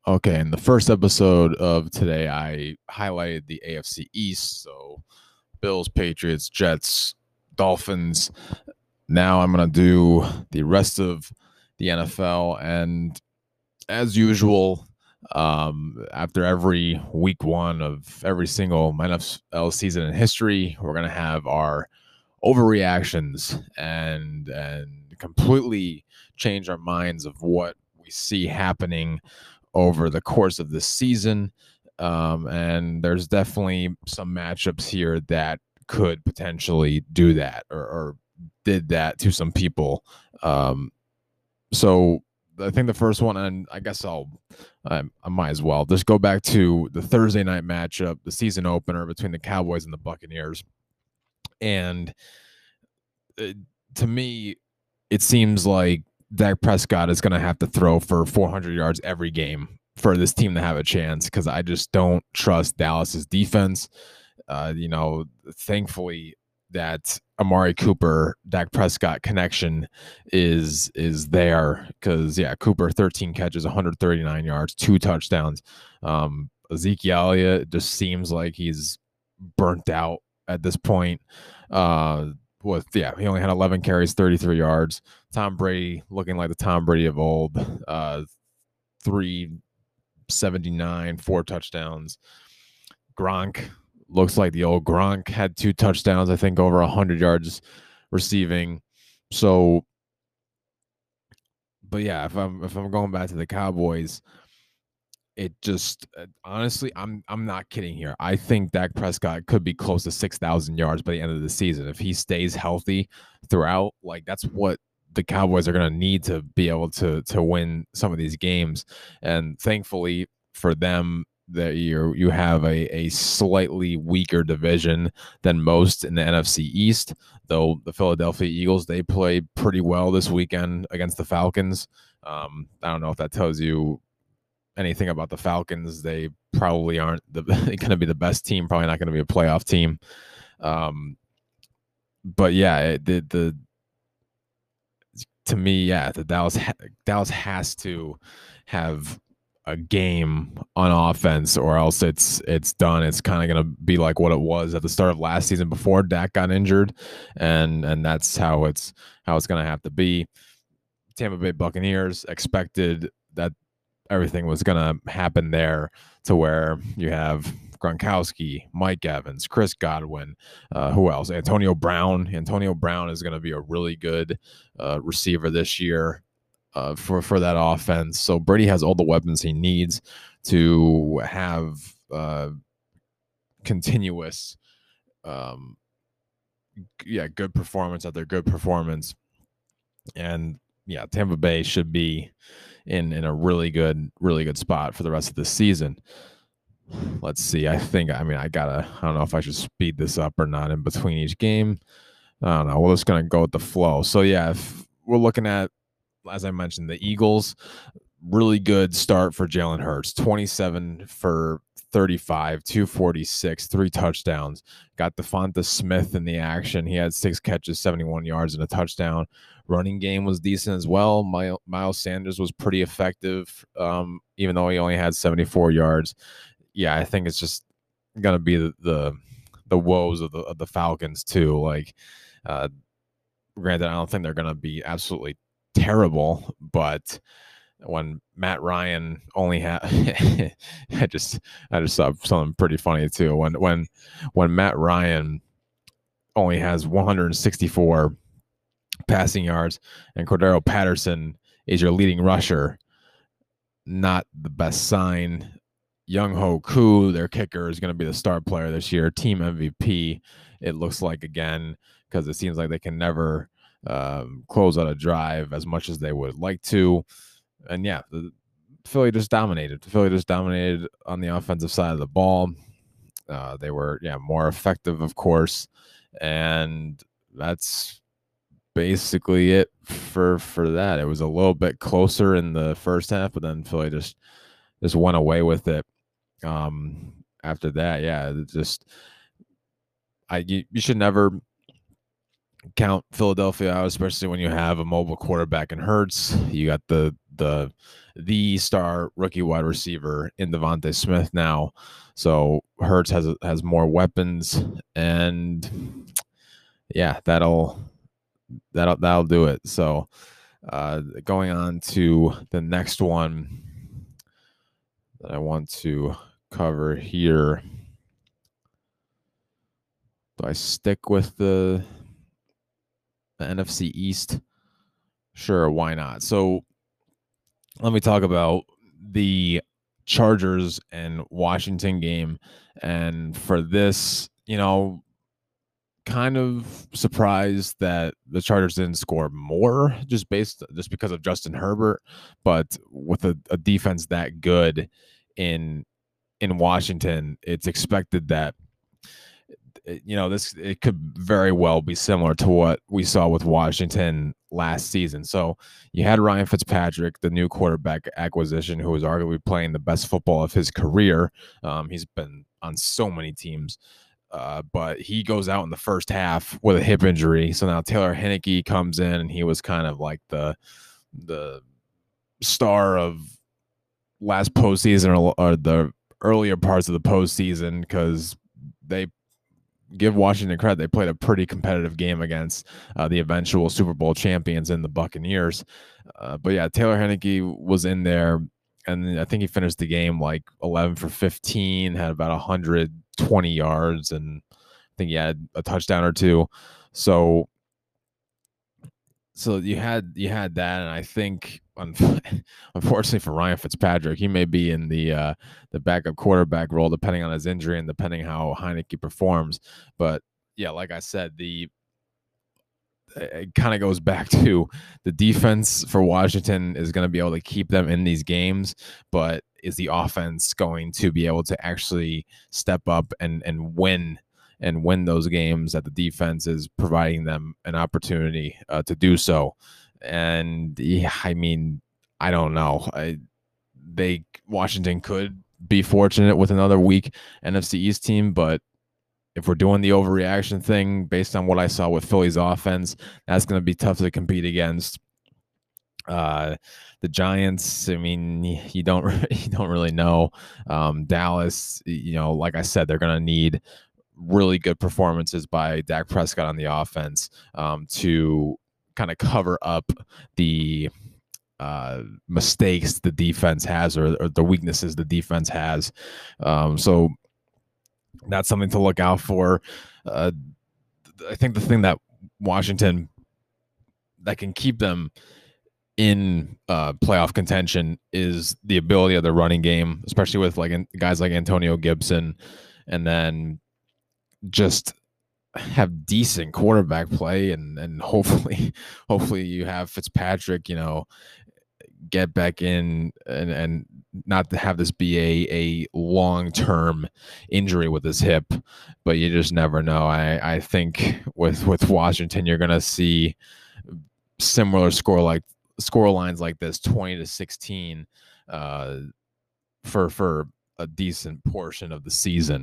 Okay, in the first episode of today, I highlighted the AFC East. So Bills, Patriots, Jets, Dolphins. Now I'm going to do the rest of the NFL. And as usual, after every week one of every single NFL season in history, we're going to have our overreactions and completely change our minds of what we see happening over the course of this season. And there's definitely some matchups here that could potentially do that or did that to some people. So I think the first one, and I guess I might as well just go back to the Thursday night matchup, the season opener between the Cowboys and the Buccaneers. And to me, it seems like Dak Prescott is going to have to throw for 400 yards every game for this team to have a chance because I just don't trust Dallas's defense. Thankfully that Amari Cooper Dak Prescott connection is there because Cooper 13 catches, 139 yards, 2 touchdowns. Ezekiel Elliott just seems like he's burnt out at this point. He only had 11 carries, 33 yards. Tom Brady looking like the Tom Brady of old. 379, 4 touchdowns. Gronk looks like the old Gronk, had 2 touchdowns, I think over 100 yards receiving. So, but yeah, if I'm going back to the Cowboys, it just honestly, I'm not kidding here. I think Dak Prescott could be close to 6,000 yards by the end of the season if he stays healthy throughout. Like that's what the Cowboys are going to need to be able to win some of these games. And thankfully for them, that you have a slightly weaker division than most in the NFC East. Though the Philadelphia Eagles, they played pretty well this weekend against the Falcons. I don't know if that tells you anything about the Falcons. They probably aren't going to be the best team, probably not going to be a playoff team. But yeah, to me, the Dallas has to have a game on offense or else it's done. It's kind of going to be like what it was at the start of last season before Dak got injured, and that's how it's going to have to be. Tampa Bay Buccaneers expected that everything was going to happen there to where you have Gronkowski, Mike Evans, Chris Godwin, who else? Antonio Brown. Antonio Brown is going to be a really good receiver this year for that offense. So Brady has all the weapons he needs to have continuous, good performance after good performance. And Tampa Bay should be in a really good spot for the rest of the season. Let's see. I don't know if I should speed this up or not in between each game. I don't know. We're just going to go with the flow. So if we're looking at, as I mentioned, the Eagles, really good start for Jalen Hurts, 27 for 35, 246, 3 touchdowns. Got Devonta Smith in the action. He had 6 catches, 71 yards, and a touchdown. Running game was decent as well. Miles Sanders was pretty effective, even though he only had 74 yards. I think it's just going to be the woes of the Falcons too. Like, granted, I don't think they're going to be absolutely terrible, but when Matt Ryan only had I just saw something pretty funny too. When Matt Ryan only has 164 passing yards and Cordero Patterson is your leading rusher, not the best sign. Young Ho Koo, their kicker, is going to be the star player this year, team MVP. It looks like again, because it seems like they can never close out a drive as much as they would like to. And Philly just dominated. Philly just dominated on the offensive side of the ball. They were more effective, of course, and that's basically it for that. It was a little bit closer in the first half, but then Philly just went away with it. After that, you should never count Philadelphia out, especially when you have a mobile quarterback in Hurts. You got the the star rookie wide receiver in Devontae Smith now. So Hurts has more weapons, and yeah, that'll do it. So going on to the next one that I want to cover here. Do I stick with the NFC East? Sure, why not? So let me talk about the Chargers and Washington game. And for this, kind of surprised that the Chargers didn't score more just because of Justin Herbert, but with a defense that good in Washington, it's expected that it could very well be similar to what we saw with Washington last season. So you had Ryan Fitzpatrick, the new quarterback acquisition, who was arguably playing the best football of his career. He's been on so many teams. But he goes out in the first half with a hip injury. So now Taylor Heinicke comes in, and he was kind of like the star of last postseason or the earlier parts of the postseason, because they give Washington credit. They played a pretty competitive game against the eventual Super Bowl champions in the Buccaneers. But yeah, Taylor Heinicke was in there, and I think he finished the game like 11 for 15, had about 120 yards, and I think he had a touchdown or two. So you had that, and I think unfortunately for Ryan Fitzpatrick, he may be in the backup quarterback role depending on his injury and depending how Heinicke performs. But yeah, like I said, it kind of goes back to the defense for Washington is going to be able to keep them in these games, but is the offense going to be able to actually step up and win those games that the defense is providing them an opportunity to do so? And yeah, I mean, I don't know. Washington could be fortunate with another weak NFC East team, but if we're doing the overreaction thing based on what I saw with Philly's offense, that's going to be tough to compete against. The Giants, I mean, you don't really know. Dallas, like I said, they're going to need really good performances by Dak Prescott on the offense to kind of cover up the mistakes the defense has or the weaknesses the defense has. So that's something to look out for. I think the thing that Washington that can keep them in playoff contention is the ability of the running game, especially with guys like Antonio Gibson, and then just have decent quarterback play, and hopefully you have Fitzpatrick, get back in and not to have this be a long-term injury with his hip, but you just never know. I think with Washington, you're going to see similar score lines like this, 20-16 for a decent portion of the season.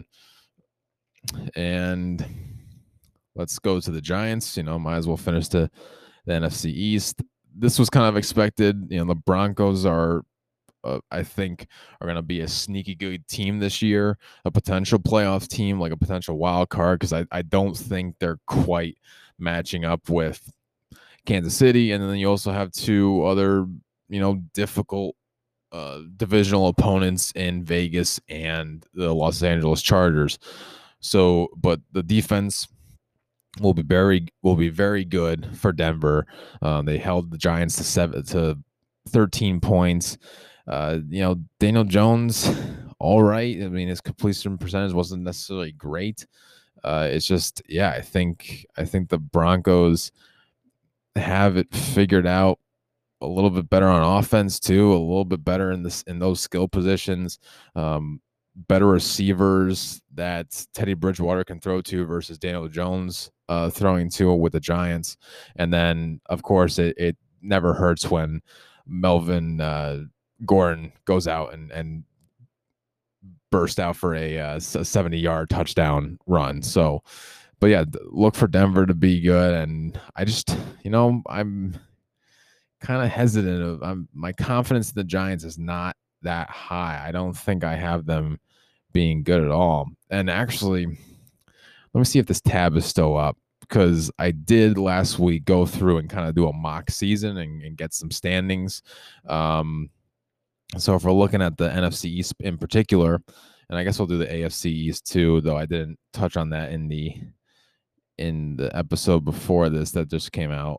And let's go to the Giants. Might as well finish the NFC East. This was kind of expected. The Broncos are, I think, are going to be a sneaky good team this year, a potential playoff team, like a potential wild card, because I don't think they're quite matching up with Kansas City. And then you also have two other, difficult divisional opponents in Vegas and the Los Angeles Chargers. So, but the defense will be very good for Denver. They held the Giants to 13 points. Daniel Jones, all right. I mean, his completion percentage wasn't necessarily great. It's just, yeah, I think the Broncos have it figured out a little bit better on offense too, a little bit better in those skill positions. Better receivers that Teddy Bridgewater can throw to versus Daniel Jones throwing to with the Giants. And then, of course, it never hurts when Melvin Gordon goes out and burst out for a 70-yard touchdown run. So, but yeah, look for Denver to be good. And I just, I'm kind of hesitant. My confidence in the Giants is not that high. I don't think I have them being good at all. And actually, let me see if this tab is still up, because I did last week go through and kind of do a mock season and get some standings. So if we're looking at the NFC East in particular, and I guess we'll do the AFC East too, though I didn't touch on that in the episode before this that just came out.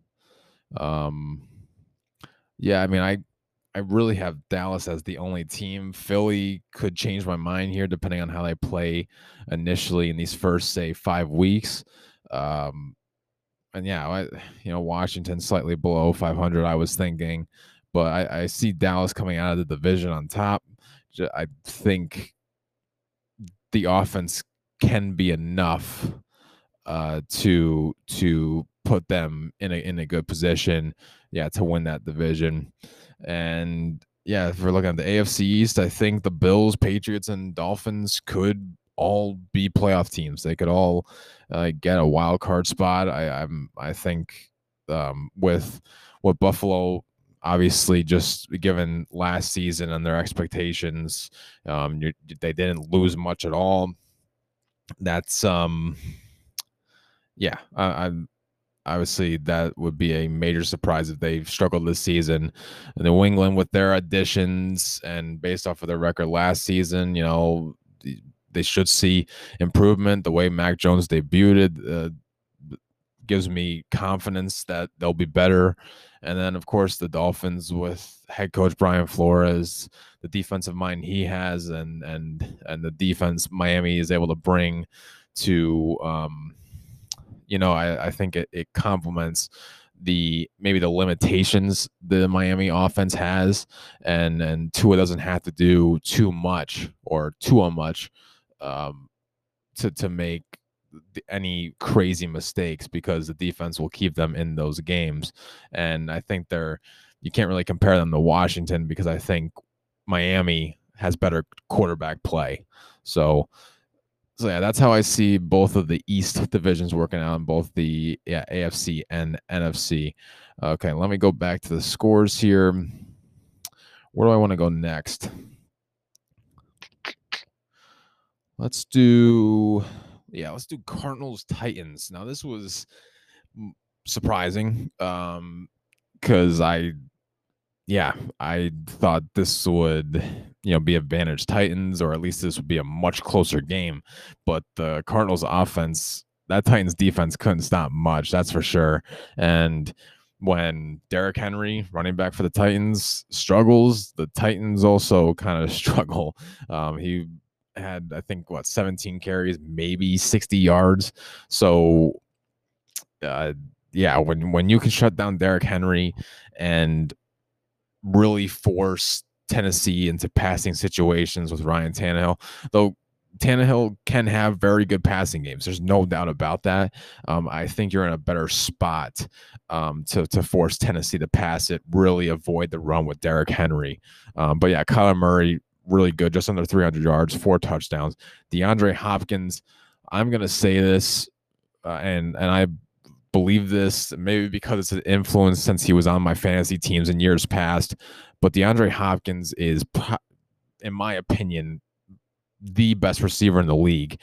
Yeah, I mean, I really have Dallas as the only team. Philly could change my mind here depending on how they play initially in these first, say, 5 weeks. And yeah, Washington slightly below 500, I was thinking, but I see Dallas coming out of the division on top. I think the offense can be enough to put them in a good position, to win that division. And yeah, if we're looking at the AFC East, I think the Bills, Patriots, and Dolphins could all be playoff teams. They could all get a wild card spot. I think with what Buffalo, obviously, just given last season and their expectations, they didn't lose much at all. That's I'm obviously that would be a major surprise if they've struggled this season. New England, with their additions and based off of their record last season, they should see improvement. The way Mac Jones debuted gives me confidence that they'll be better. And then, of course, the Dolphins with head coach Brian Flores, the defensive mind he has, and the defense Miami is able to bring to I think it complements maybe the limitations the Miami offense has, and Tua doesn't have to do too much to make any crazy mistakes, because the defense will keep them in those games. And I think you can't really compare them to Washington, because I think Miami has better quarterback play. So yeah, that's how I see both of the East divisions working out in both the AFC and NFC. Okay, let me go back to the scores here. Where do I want to go next? Let's do Cardinals Titans. Now, this was surprising because I thought this would be advantage Titans, or at least this would be a much closer game. But the Cardinals offense, that Titans defense couldn't stop much, that's for sure. And when Derrick Henry, running back for the Titans, struggles, the Titans also kind of struggle. He had, I think, 17 carries, maybe 60 yards. So when you can shut down Derrick Henry and really force Tennessee into passing situations with Ryan Tannehill, though Tannehill can have very good passing games, there's no doubt about that. I think you're in a better spot to force Tennessee to pass it, really avoid the run with Derrick Henry. But yeah, Kyler Murray, really good, just under 300 yards, 4 touchdowns. DeAndre Hopkins, I'm going to say this, and I believe this, maybe because it's an influence since he was on my fantasy teams in years past, but DeAndre Hopkins is, in my opinion, the best receiver in the league.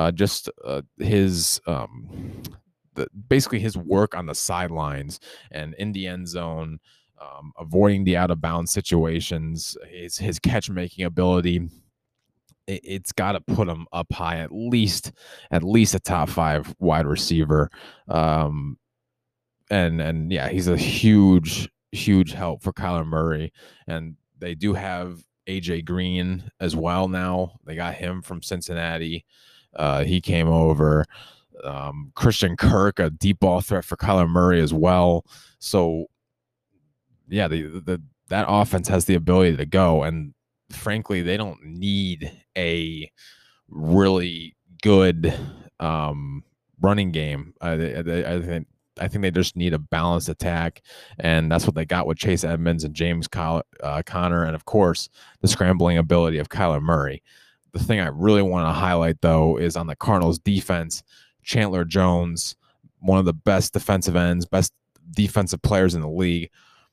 Basically his work on the sidelines and in the end zone, avoiding the out of bounds situations, his catch making ability, it's got to put him up high, at least a top 5 wide receiver. And yeah, he's a huge help for Kyler Murray. And they do have AJ Green as well now. They got him from Cincinnati. He came over. Christian Kirk, a deep ball threat for Kyler Murray as well. So yeah, that offense has the ability to go, and frankly, they don't need a really good running game. I think they just need a balanced attack, and that's what they got with Chase Edmonds and James Conner, and of course, the scrambling ability of Kyler Murray. The thing I really want to highlight, though, is on the Cardinals defense, Chandler Jones, one of the best defensive ends, best defensive players in the league.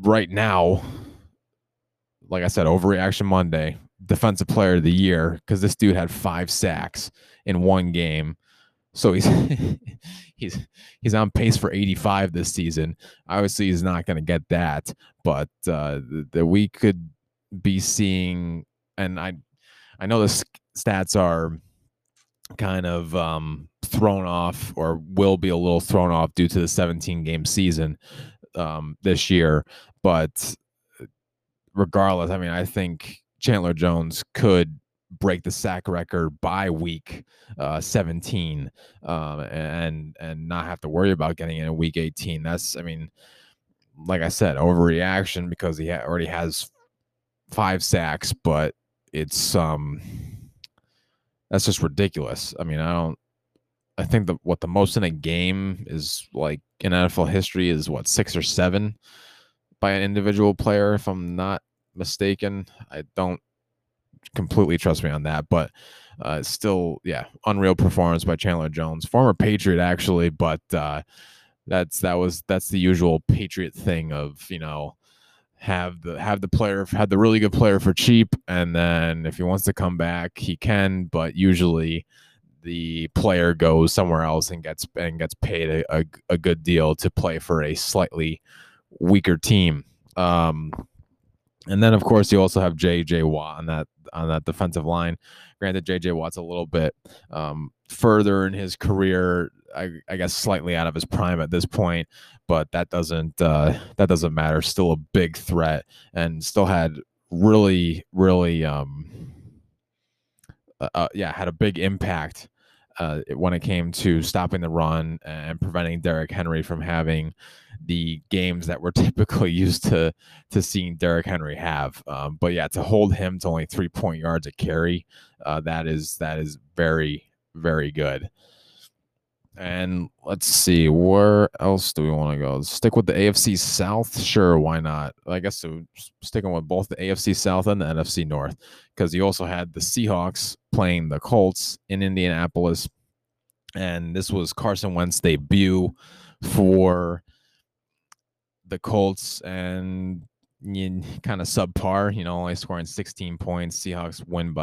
right now, like I said, overreaction Monday, defensive player of the year, because this dude had 5 sacks in one game. So he's he's on pace for 85 this season. Obviously, he's not going to get that, but we could be seeing, and I know the stats are kind of thrown off, or will be a little thrown off due to the 17-game season this year, but regardless, I mean, I think Chandler Jones could break the sack record by week 17 and not have to worry about getting in week 18. That's, I mean, like I said, overreaction because he already has 5 sacks, but it's that's just ridiculous. I mean, I think what the most in a game is, like, in NFL history is what, 6 or 7 by an individual player, if I'm not mistaken. I don't completely trust me on that, but still, yeah, unreal performance by Chandler Jones, former Patriot actually, but that's the usual Patriot thing of, you know, have the really good player for cheap, and then if he wants to come back, he can, but usually the player goes somewhere else and gets paid a good deal to play for a slightly weaker team. And then, of course, you also have J.J. Watt on that defensive line. Granted, J.J. Watt's a little bit further in his career, I guess slightly out of his prime at this point, but that doesn't matter. Still a big threat, and still had really had a big impact when it came to stopping the run and preventing Derrick Henry from having the games that we're typically used to seeing Derrick Henry have. But yeah, to hold him to only 3 yards a carry, that is very, very good. And let's see, where else do we want to go? Stick with the AFC South? Sure, why not? I guess so, sticking with both the AFC South and the NFC North, because you also had the Seahawks playing the Colts in Indianapolis, and this was Carson Wentz's debut for the Colts, and kind of subpar, you know, only scoring 16 points. Seahawks win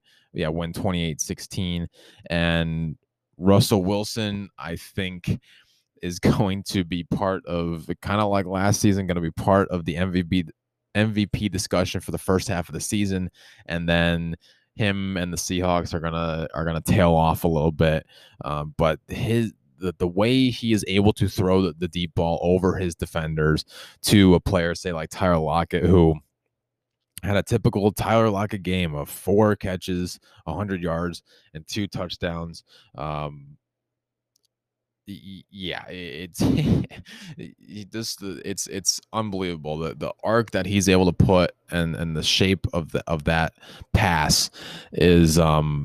28-16, and Russell Wilson, I think, is going to be part of, kind of like last season, going to be part of the MVP discussion for the first half of the season, and then him and the Seahawks are gonna tail off a little bit. But the way he is able to throw the deep ball over his defenders to a player, say like Tyler Lockett, who had a typical Tyler Lockett game of 4 catches, 100 yards, and 2 touchdowns. Yeah, it's it's unbelievable the arc that he's able to put, and the shape of that pass is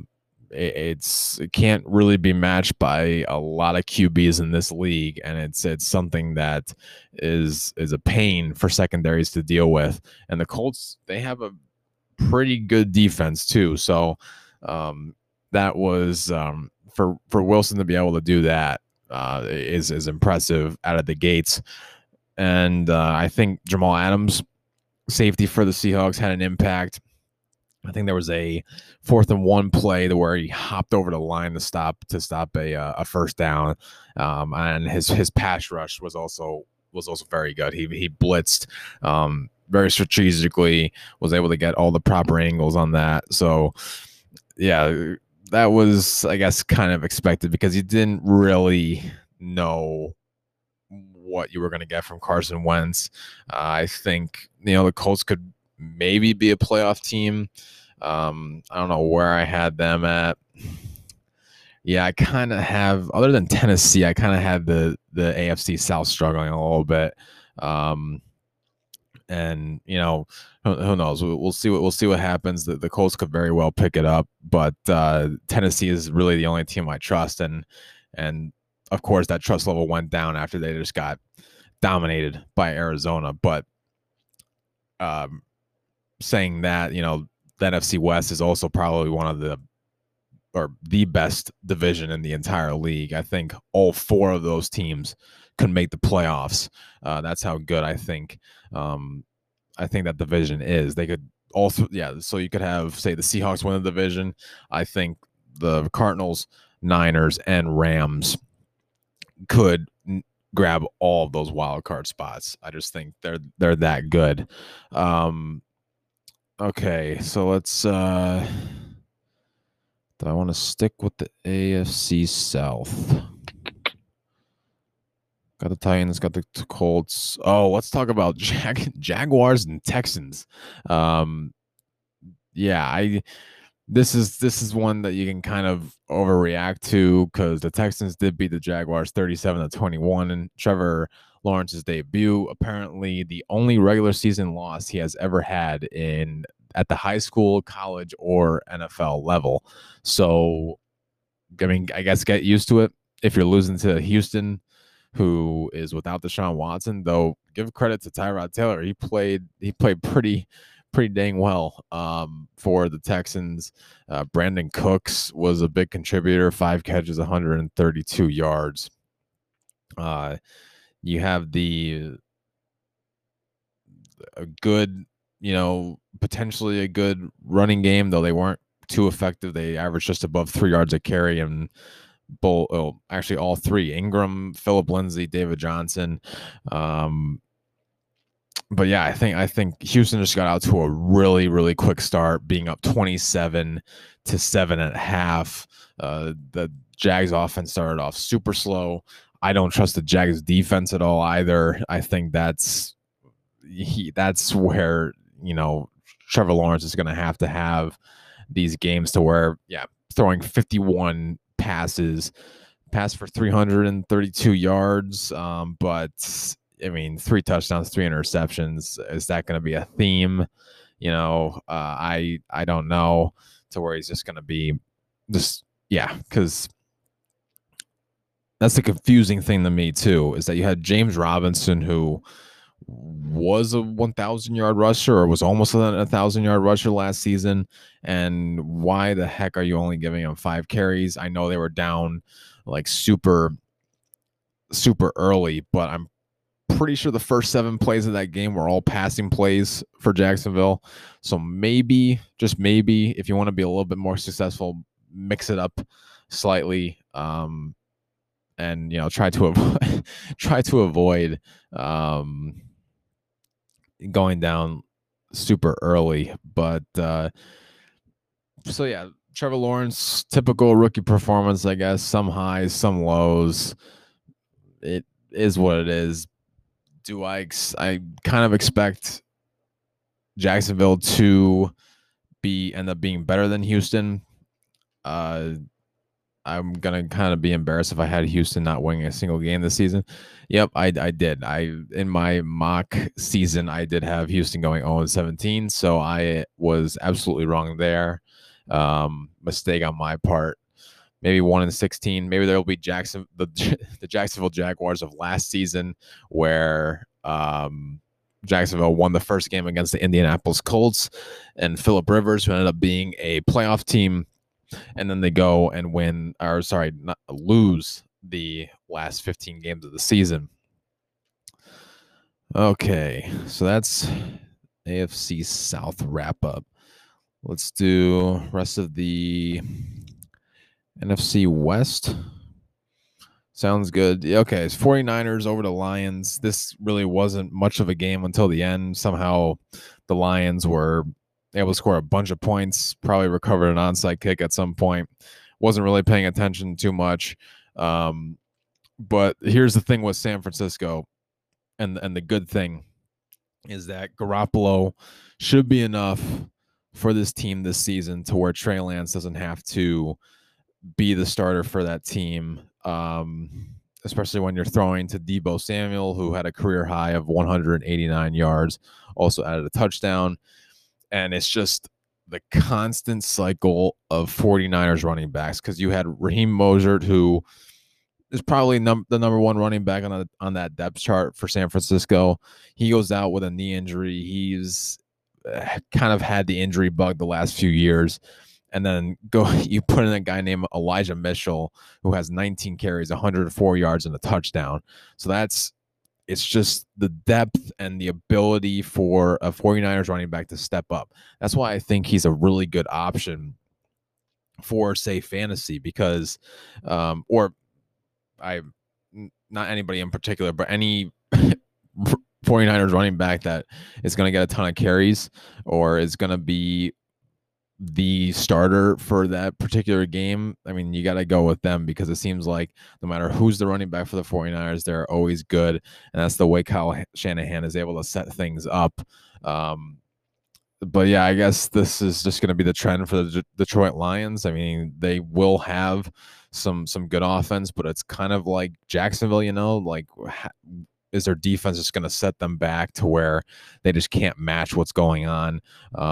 it can't really be matched by a lot of QBs in this league, and it's something that is a pain for secondaries to deal with. And the Colts, they have a pretty good defense too, so that was for Wilson to be able to do that is impressive out of the gates. And I think Jamal Adams, safety for the Seahawks, had an impact. I think there was a 4th and 1 play where he hopped over the line to stop a first down, and his pass rush was also very good. He blitzed very strategically, was able to get all the proper angles on that. So yeah, that was, I guess, kind of expected, because you didn't really know what you were going to get from Carson Wentz. I think, you know, the Colts could maybe be a playoff team. I don't know where I had them at. Yeah, I kind of have, other than Tennessee, I kind of had the AFC South struggling a little bit. And you know, who knows? We'll see what happens. The Colts could very well pick it up, but Tennessee is really the only team I trust, and of course that trust level went down after they just got dominated by Arizona. But saying that, you know, the NFC West is also probably one of the best division in the entire league. I think all 4 of those teams couldn't make the playoffs. That's how good I think that division is. They could also, so you could have, say, the Seahawks win the division. I think the Cardinals, Niners, and Rams could grab all of those wild card spots. I just think they're that good. Okay, so let's do I want to stick with the AFC South? Got the Titans, got the Colts. Oh, let's talk about Jaguars and Texans. This is one that you can kind of overreact to, because the Texans did beat the Jaguars 37-21 in Trevor Lawrence's debut. Apparently, the only regular season loss he has ever had at the high school, college, or NFL level. So, I mean, I guess get used to it. If you're losing to Houston, who is without Deshaun Watson, though, give credit to Tyrod Taylor. He played pretty dang well for the Texans. Brandon Cooks was a big contributor, 5 catches, 132 yards. You have a good, potentially a good running game, though they weren't too effective. They averaged just above 3 yards a carry, and actually all three: Ingram, Phillip Lindsay, David Johnson. But yeah, I think Houston just got out to a really, really quick start, being up 27-7 at half. The Jags offense started off super slow. I don't trust the Jags defense at all either. I think that's where, Trevor Lawrence is going to have these games to where, throwing 51 passes, pass for 332 yards. But I mean, 3 touchdowns, 3 interceptions. Is that going to be a theme? I don't know, to where he's just going to be just, because that's the confusing thing to me too, is that you had James Robinson, who was a 1,000-yard rusher, or was almost a 1,000-yard rusher last season. And why the heck are you only giving him 5 carries? I know they were down like super, super early, but I'm pretty sure the first 7 plays of that game were all passing plays for Jacksonville. So maybe, just maybe, if you want to be a little bit more successful, mix it up slightly, and try to avoid going down super early. But Trevor Lawrence, typical rookie performance, I guess. Some highs, some lows. It is what it is. Do I kind of expect Jacksonville to end up being better than Houston? I'm gonna kind of be embarrassed if I had Houston not winning a single game this season. Yep, I did. In my mock season, I did have Houston going 0-17, so I was absolutely wrong there. Mistake on my part. Maybe 1-16. Maybe there will be the Jacksonville Jaguars of last season, where Jacksonville won the first game against the Indianapolis Colts, and Phillip Rivers, who ended up being a playoff team, and then they go and lose the last 15 games of the season. Okay, so that's AFC South wrap up. Let's do rest of the NFC West. Sounds good. Okay, it's 49ers over the Lions. This really wasn't much of a game until the end. Somehow the Lions were able to score a bunch of points, probably recovered an onside kick at some point. Wasn't really paying attention too much. But here's the thing with San Francisco, and the good thing is that Garoppolo should be enough for this team this season, to where Trey Lance doesn't have to be the starter for that team, especially when you're throwing to Deebo Samuel, who had a career high of 189 yards, also added a touchdown. And it's just the constant cycle of 49ers running backs, because you had Raheem Mostert, who is probably the number 1 running back on that depth chart for San Francisco. He goes out with a knee injury. He's kind of had the injury bug the last few years. and then you put in a guy named Elijah Mitchell who has 19 carries, 104 yards, and a touchdown. So it's just the depth and the ability for a 49ers running back to step up. That's why I think he's a really good option for, say, fantasy, because or I not anybody in particular, but any 49ers running back that is going to get a ton of carries or is going to be the starter for that particular game. I mean, you got to go with them, because it seems like no matter who's the running back for the 49ers, they're always good. And that's the way Kyle Shanahan is able to set things up. But yeah, I guess this is just going to be the trend for the Detroit Lions. I mean, they will have some good offense, but it's kind of like Jacksonville, like, is their defense just going to set them back to where they just can't match what's going on?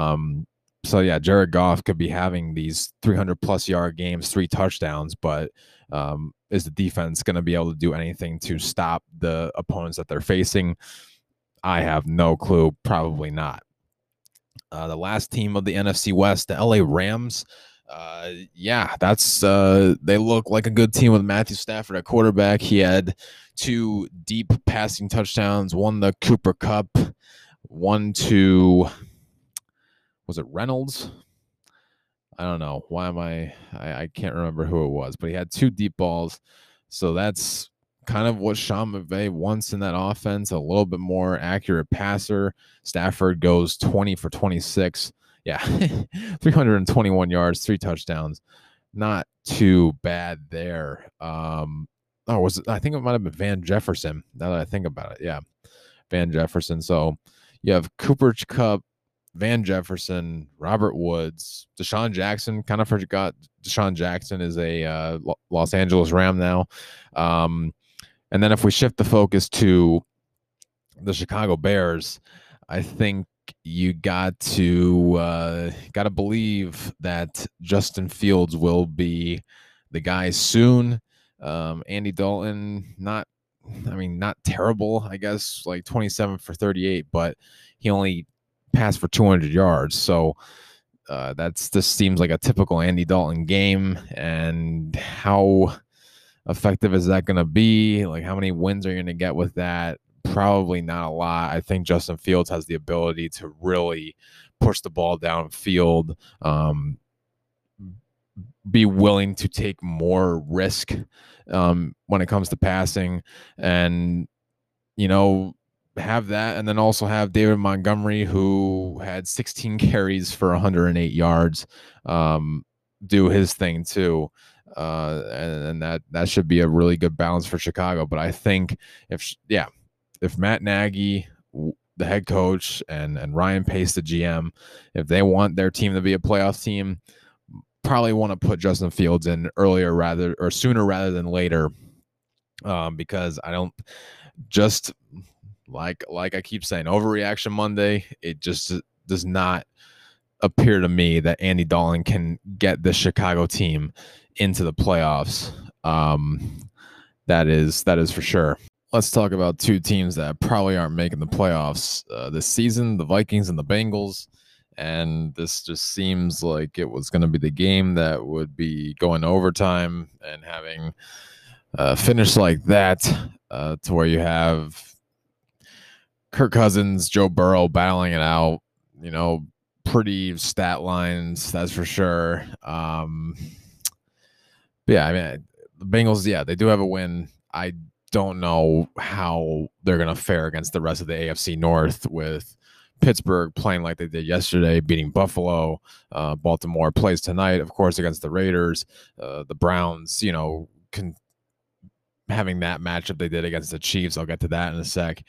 So yeah, Jared Goff could be having these 300+ yard games, 3 touchdowns, but is the defense going to be able to do anything to stop the opponents that they're facing? I have no clue. Probably not. The last team of the NFC West, the LA Rams. Yeah, that's they look like a good team with Matthew Stafford at quarterback. He had 2 deep passing touchdowns, one to Cooper Kupp, one to, was it Reynolds? I don't know. Why am I can't remember who it was, but he had 2 deep balls. So that's kind of what Sean McVay wants in that offense, a little bit more accurate passer. Stafford goes 20 for 26. Yeah, 321 yards, 3 touchdowns. Not too bad there. I think it might have been Van Jefferson, now that I think about it. Yeah, Van Jefferson. So you have Cooper Kupp, Van Jefferson, Robert Woods, Deshaun Jackson. Kind of forgot Deshaun Jackson is a Los Angeles Ram now. And then if we shift the focus to the Chicago Bears, I think you got to believe that Justin Fields will be the guy soon. Andy Dalton, not terrible, I guess, like 27 for 38, but he only passed for 200 yards. So this seems like a typical Andy Dalton game. And how effective is that going to be? Like, how many wins are you going to get with that? Probably not a lot. I think Justin Fields has the ability to really push the ball downfield, be willing to take more risk when it comes to passing, and have that, and then also have David Montgomery, who had 16 carries for 108 yards, do his thing too. And that should be a really good balance for Chicago. But I think if Matt Nagy, the head coach, and Ryan Pace, the GM, if they want their team to be a playoff team, probably want to put Justin Fields in sooner rather than later, because I don't, just like I keep saying, overreaction Monday. It just does not appear to me that Andy Dalton can get the Chicago team into the playoffs. That is for sure. Let's talk about 2 teams that probably aren't making the playoffs this season, the Vikings and the Bengals. And this just seems like it was going to be the game that would be going overtime and having a finish like that, to where you have Kirk Cousins, Joe Burrow battling it out, pretty stat lines, that's for sure. But yeah, I mean, the Bengals, yeah, they do have a win. I don't know how they're going to fare against the rest of the AFC North, with Pittsburgh playing like they did yesterday, beating Buffalo. Baltimore plays tonight, of course, against the Raiders. The Browns, having that matchup they did against the Chiefs. I'll get to that in a sec.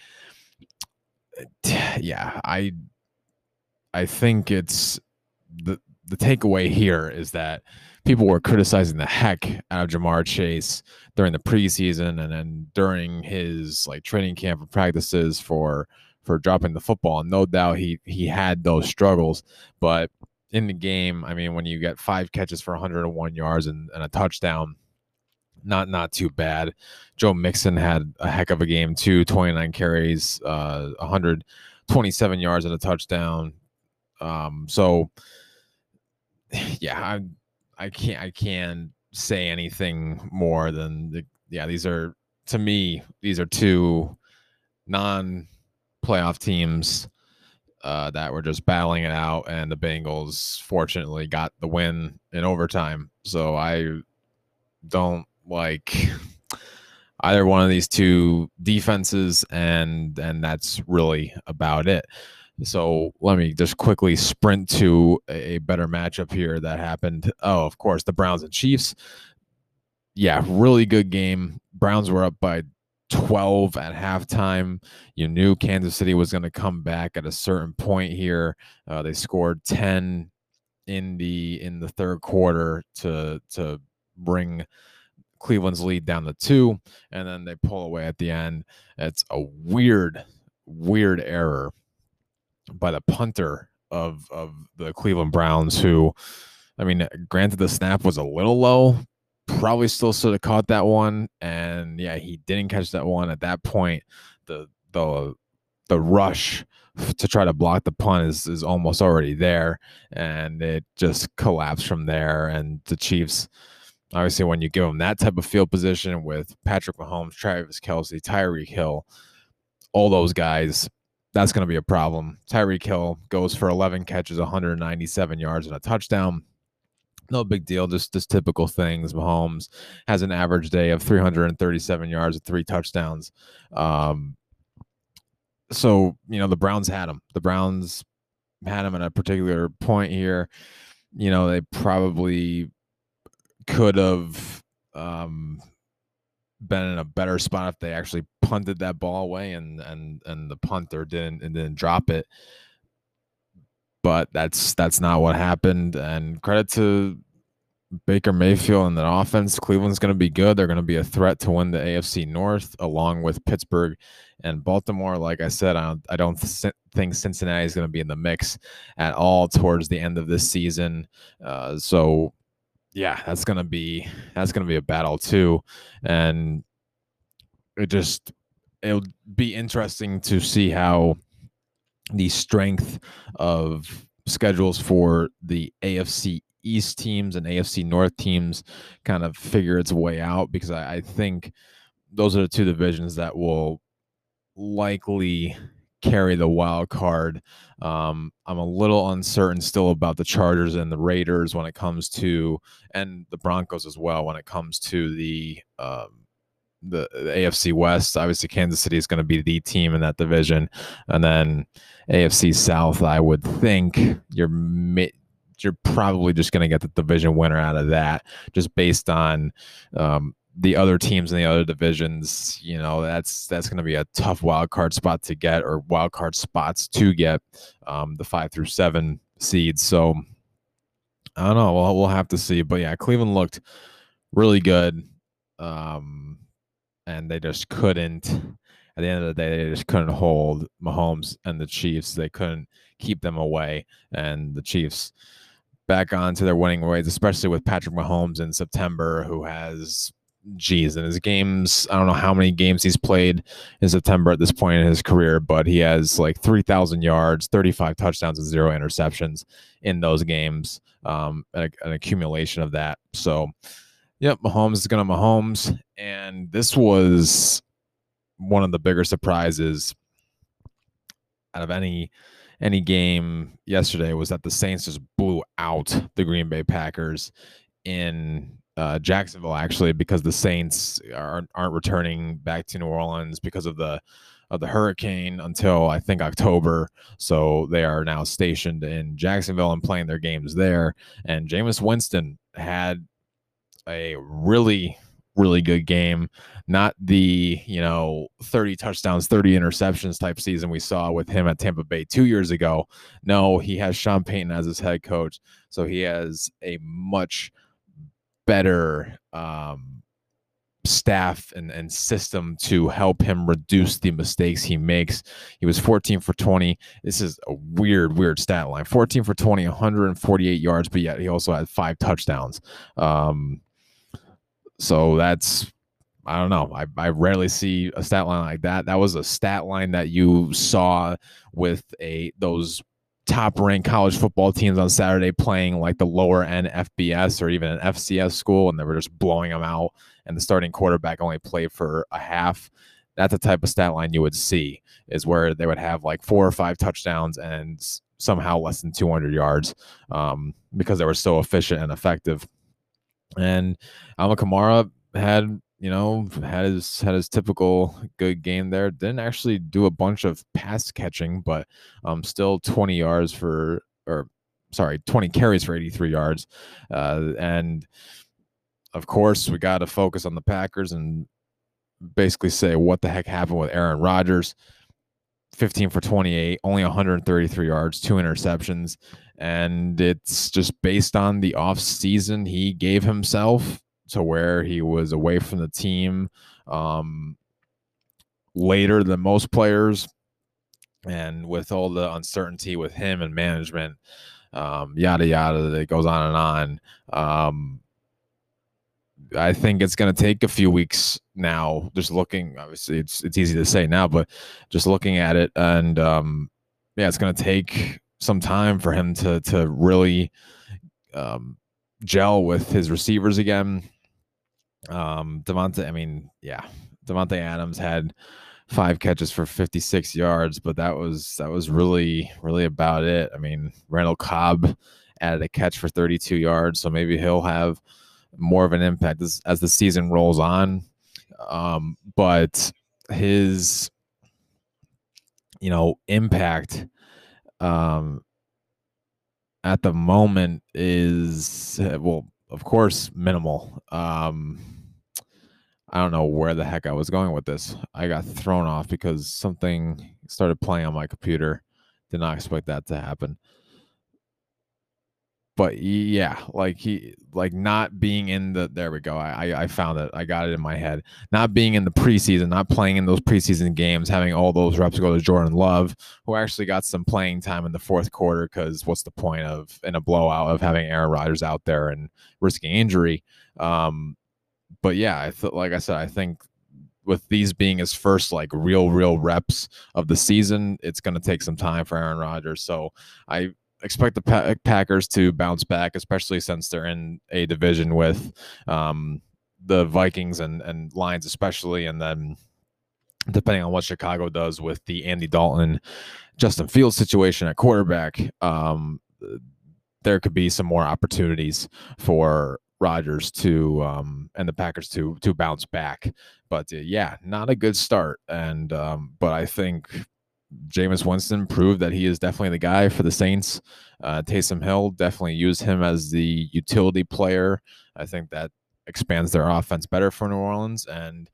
Yeah, I think it's the takeaway here is that people were criticizing the heck out of Jamar Chase during the preseason, and then during his training camp and practices for dropping the football. And no doubt he had those struggles, but in the game, I mean, when you get 5 catches for 101 yards and a touchdown, not too bad. Joe Mixon had a heck of a game too, 29 carries, 127 yards and a touchdown. So yeah, I can't say anything more than these are, to me, these are two non-playoff teams that were just battling it out, and the Bengals fortunately got the win in overtime. So I don't like either one of these two defenses, and that's really about it. So let me just quickly sprint to a better matchup here that happened. Oh, of course, the Browns and Chiefs. Yeah, really good game. Browns were up by 12 at halftime. You knew Kansas City was going to come back at a certain point here. They scored 10 in the third quarter to bring Cleveland's lead down to 2, and then they pull away at the end. It's a weird error by the punter of the Cleveland Browns, who, I mean, granted the snap was a little low, probably still should have caught that one, and yeah, he didn't catch that one. At that point, the rush to try to block the punt is almost already there, and it just collapsed from there. And the Chiefs, obviously, when you give them that type of field position with Patrick Mahomes, Travis Kelce, Tyreek Hill, all those guys, that's going to be a problem. Tyreek Hill goes for 11 catches, 197 yards, and a touchdown. No big deal, just typical things. Mahomes has an average day of 337 yards and 3 touchdowns. So, the Browns had him. The Browns had him at a particular point here. They probably could have been in a better spot if they actually punted that ball away and the punter didn't drop it. But that's not what happened. And credit to Baker Mayfield and the offense. Cleveland's going to be good. They're going to be a threat to win the AFC North, along with Pittsburgh and Baltimore. Like I said, I don't think Cincinnati is going to be in the mix at all towards the end of this season. So yeah, that's going to be a battle too. And it'll be interesting to see how the strength of schedules for the AFC East teams and AFC North teams kind of figure its way out, because I think those are the two divisions that will likely carry the wild card. I'm a little uncertain still about the Chargers and the Raiders when it comes to, and the Broncos as well, when it comes to the AFC West. Obviously, Kansas City is going to be the team in that division, and then AFC South, I would think you're probably just going to get the division winner out of that, just based on the other teams in the other divisions. That's going to be a tough wild card spot to get, or wild card spots to get, the 5 through 7 seeds. So I don't know. We'll have to see. But yeah, Cleveland looked really good. And they just couldn't, at the end of the day, they just couldn't hold Mahomes and the Chiefs. They couldn't keep them away. And the Chiefs back onto their winning ways, especially with Patrick Mahomes in September, who has, in his games, I don't know how many games he's played in September at this point in his career, but he has like 3,000 yards, 35 touchdowns, and 0 interceptions in those games, an accumulation of that. So, yep, Mahomes is going to Mahomes. And this was one of the bigger surprises out of any game yesterday, was that the Saints just blew out the Green Bay Packers in Jacksonville, actually, because the Saints aren't returning back to New Orleans because of the hurricane until, I think, October. So they are now stationed in Jacksonville and playing their games there. And Jameis Winston had a really good game. Not the 30 touchdowns, 30 interceptions type season we saw with him at Tampa Bay 2 years ago. No, he has Sean Payton as his head coach, so he has a much better staff and system to help him reduce the mistakes he makes. He was 14 for 20. This is a weird stat line. 14 for 20, 148 yards, but yet he also had 5 touchdowns. So that's, I don't know. I rarely see a stat line like that. That was a stat line that you saw with those top-ranked college football teams on Saturday playing like the lower-end FBS or even an FCS school, and they were just blowing them out, and the starting quarterback only played for a half. That's the type of stat line you would see, is where they would have like 4 or 5 touchdowns and somehow less than 200 yards because they were so efficient and effective. And Alvin Kamara had his typical good game there. Didn't actually do a bunch of pass catching, but still 20 carries for 83 yards. And of course, we got to focus on the Packers and basically say what the heck happened with Aaron Rodgers. 15 for 28, only 133 yards, 2 interceptions. And it's just based on the offseason he gave himself, to where he was away from the team later than most players. And with all the uncertainty with him and management, yada, yada, that goes on and on. I think it's going to take a few weeks now, just looking, obviously it's easy to say now, but just looking at it, and it's going to take some time for him to really gel with his receivers again. Davante Adams had 5 catches for 56 yards, but that was really, really about it. I mean, Randall Cobb added a catch for 32 yards, so maybe he'll have more of an impact as the season rolls on. But his, impact at the moment is, of course, minimal. I don't know where the heck I was going with this. I got thrown off because something started playing on my computer. Did not expect that to happen. But yeah, not being in the, there we go. I found it. I got it in my head. Not being in the preseason, not playing in those preseason games, having all those reps go to Jordan Love, who actually got some playing time in the fourth quarter, because what's the point of, in a blowout, of having Aaron Rodgers out there and risking injury? But yeah, I think with these being his first real reps of the season, it's going to take some time for Aaron Rodgers. So I expect the Packers to bounce back, especially since they're in a division with the Vikings and Lions especially, and then depending on what Chicago does with the Andy Dalton, Justin Fields situation at quarterback, there could be some more opportunities for Rodgers to and the Packers to bounce back. But not a good start. And but I think Jameis Winston proved that he is definitely the guy for the Saints. Taysom Hill, definitely use him as the utility player. I think that expands their offense better for New Orleans. And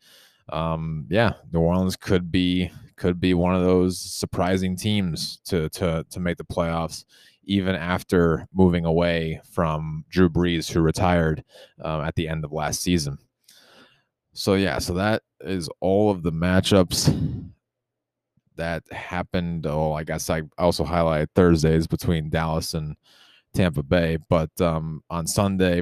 New Orleans could be one of those surprising teams to make the playoffs, even after moving away from Drew Brees, who retired at the end of last season. So that is all of the matchups that happened. I guess I also highlighted Thursdays between Dallas and Tampa Bay, but on Sunday,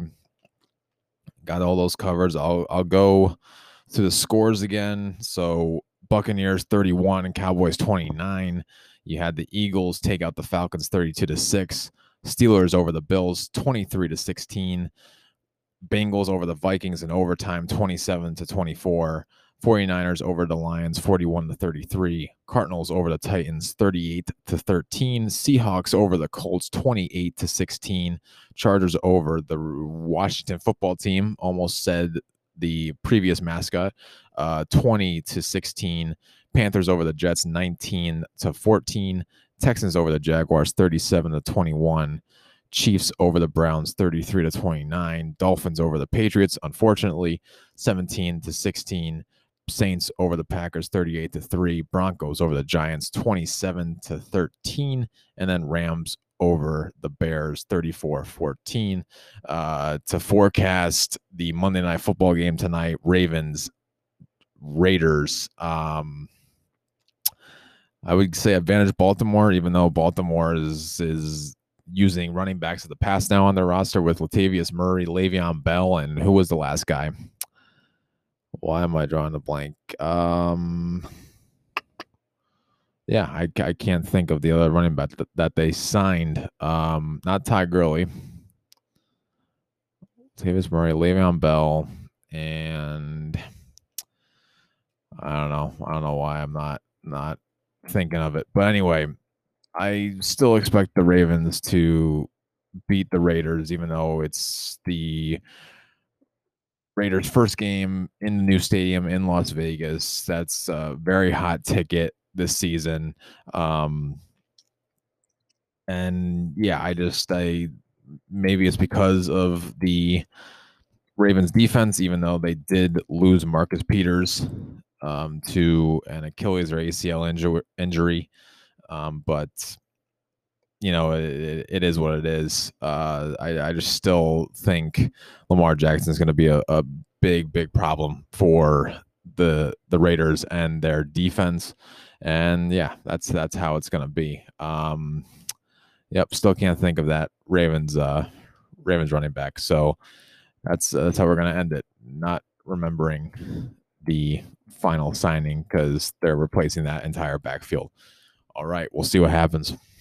got all those covers. I'll go to the scores again. So Buccaneers 31 and Cowboys 29. You had the Eagles take out the Falcons 32-6. Steelers over the Bills 23-16. Bengals over the Vikings in overtime 27-24. 49ers over the Lions 41-33. Cardinals over the Titans 38-13. Seahawks over the Colts 28-16. Chargers over the Washington football team, almost said the previous mascot, 20-16. Panthers over the Jets 19-14. Texans over the Jaguars 37-21. Chiefs over the Browns 33-29. Dolphins over the Patriots, unfortunately, 17-16. Saints over the Packers 38-3. Broncos over the Giants 27-13. And then Rams over the Bears 34-14. To forecast the Monday Night Football game tonight, Ravens Raiders. I would say advantage Baltimore, even though Baltimore is using running backs of the past now on their roster with Latavius Murray, Le'Veon Bell, and who was the last guy? Why am I drawing a blank? Yeah, I can't think of the other running back that they signed. Not Ty Gurley, Tavis Murray, Le'Veon Bell, and I don't know. I don't know why I'm not thinking of it. But anyway, I still expect the Ravens to beat the Raiders, even though it's the Raiders' first game in the new stadium in Las Vegas. That's a very hot ticket this season. Um, and yeah, I maybe it's because of the Ravens defense, even though they did lose Marcus Peters to an Achilles or ACL injury. But it is what it is. I just still think Lamar Jackson is going to be a big problem for the Raiders and their defense. And yeah, that's how it's going to be. Yep, still can't think of that Ravens running back. So that's how we're going to end it. Not remembering the final signing because they're replacing that entire backfield. All right, we'll see what happens.